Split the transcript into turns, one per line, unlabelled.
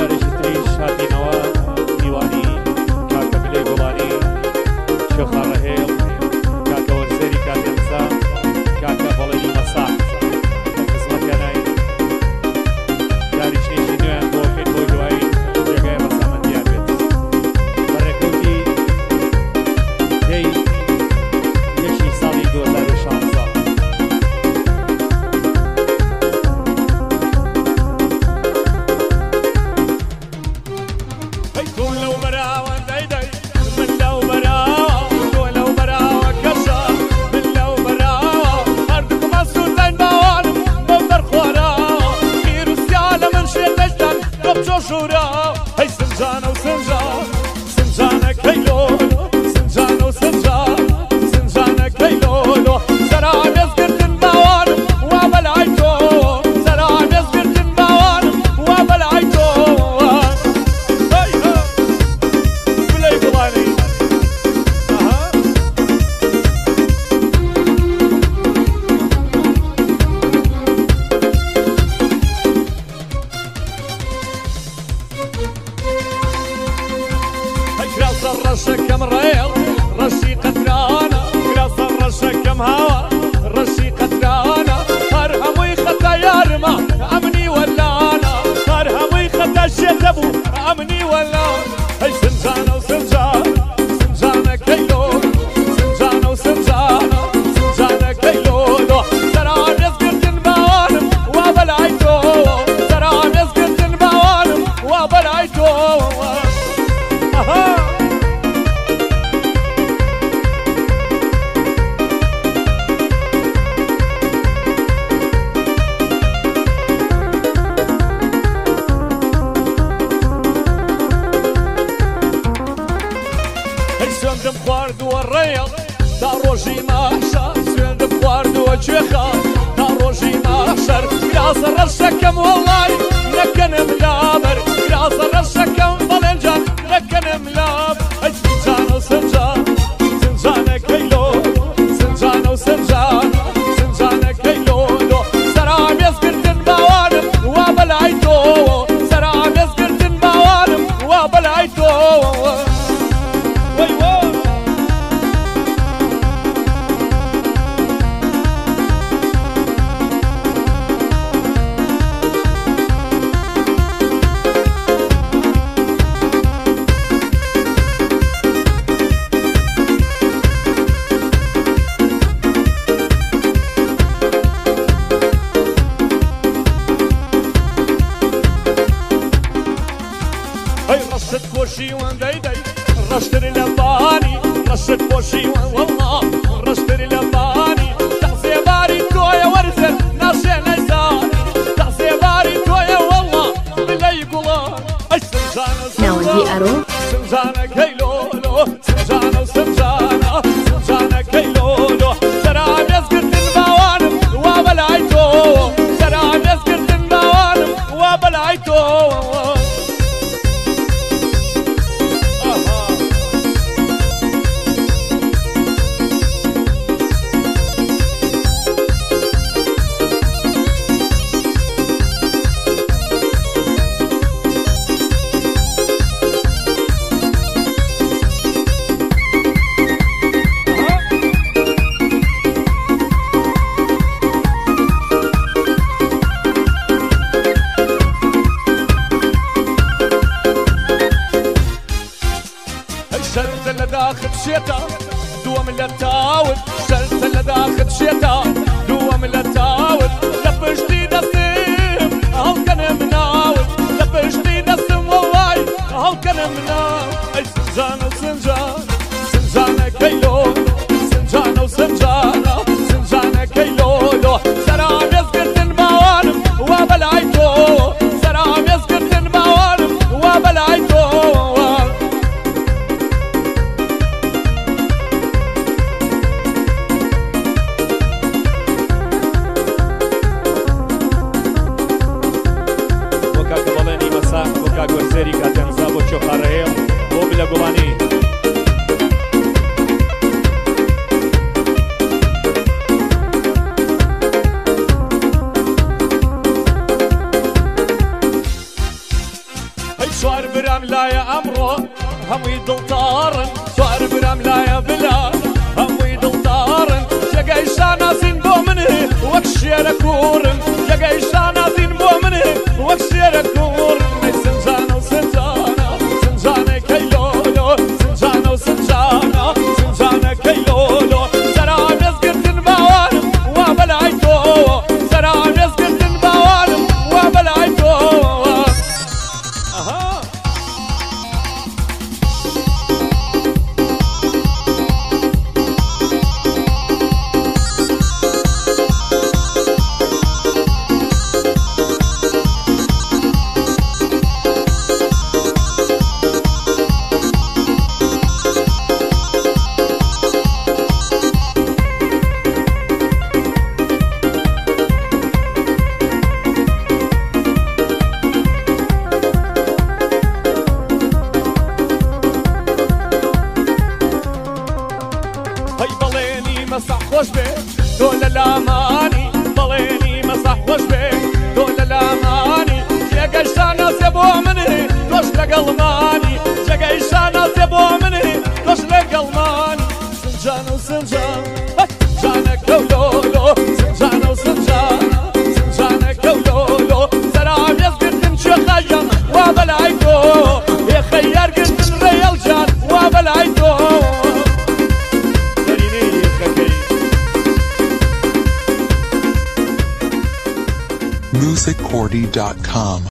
جارێکی تریش هاتینەوە دیوانی کاکە ملەی گوڵانی شۆخە ڕەهێڵ کاکە وەرزێری کاتێنسا کاکە بەڵێنی مەساح لە خزمەتیانای یاریچێکی نوێیان بۆ بکەین بۆ دوایی جێگای بەسامەندیان بێت بەڕێکەوتی دەی یەکی ساڵی 2016
هەی سنجانە و سنجان سنجانەکەی لۆلۆ سنجانە و سنجان سنجانەکەی لۆلۆ سەرامێزگرتن باوانم وا بەلای تۆ سەرامێزگرتن باوانم وا بەلای تۆ بلەی گوڵانی گراسە ڕەشەکەم ڕێڵ ڕەشی قەترانە گراسە ڕەشەکەم هاوە ڕەشی قەترانە هەر هەمووی خەتە یارمە ئەمنی وەلانە هەر هەمووی خەتە شێتە بوو ئەمنی وەلان هەی سنجانە و سنجان سنجانەکەی لۆلۆ سنجانە و سنجانە سنجانەکەی لۆلۆ سەرامێزگرتن باوانم وا بەلای تۆ سەرامێزگرتن باوانم وا بەلای تۆ سوێندم خواردووە ڕێڵ تا ڕۆژی ماشە سوێندم خواردووە گوێخە تا ڕۆژی ماشەر گراسە ڕەشەکەم وەڵای نەکەنم لابەر گراسە ڕەشەکەم بەڵێنجان نەکەنم لاب هەی سنجانە و سنجان سنجانەکەی لۆلۆ سنجانە و سنجان سنجانەکەی لۆلۆ سەرامێزگرتن باوانم وا بەلای تۆ سەرامێزگرتن باوانم وا بەلای تۆ ڕەشت کۆشیوان دەیدەی ڕەشتری لە بانی ڕەشت کۆشیوان وەڵا ڕەشتری لە بانی تەقسێباری تۆیە وەرزێت ناشێنەی زانی تەقسێباری تۆیە وەڵا بلەی گوڵان ئەی سنجانە سنجان سنجانەکەی لۆلۆ سنجانە و سنجانە سنجانەکەی لۆلۆ سەرامێزگرتن باوانم وا بەلای تۆ سەرامێزگرتن باوانم وا بەلای تۆ شرطة لداخل شيطة دوام لتاول شرطة لداخل شيطة دوام لتاول لبشتي دسم هل كان مناول لبشتي دسم والله هل كان مناول اي سنجانة وسنجان سنجانة كيلو سنجانة وسنجانة سنجانة كيلو سراميزقرتن باوانم وبلايتو سراميزقرتن باوانم وبلايتو
وەرزێری کاتێنسا بۆ چۆخە ڕەهێڵ بۆ بلە گوڵانی
سوار برام لایە ئەمڕۆ هەمووی دڵتاڕن سوار برام لایە بلا هەمووی دڵتاڕن جێگەی شانازین بۆ منێ وەک شێرە کوورن جێگەی شانازین بۆ منێ وەک شێرە کوورن ئەی سنجانە و سنجانە سنجانەی کەیلۆلۆ سنجانە و سنجانە سنجانەکەی لۆلۆ سەرا مێزگرتن باوانم وا بەلای تۆ سەرا مێزگرتن باوانم وا بەلای تۆ مەسەح خۆش بێ تۆ لە لامانی بەڵێنی مەسەح خۆش بێ تۆ لە لامانی جێگەی شانازێ بۆ منێ تۆش لەگەڵمانی جێگەی شانازێ بۆ منێ تۆش لەگەڵمانی سنجانە و سنجان سنجانەکە و لۆلۆ سنجانە و سنجانە سنجانەکە و لۆلۆ سەرا مێزگرتن چێخەیەم وا بەلای تۆ هێخەیارگرتن ڕێڵجان وا بەلای تۆ
musiccordy.com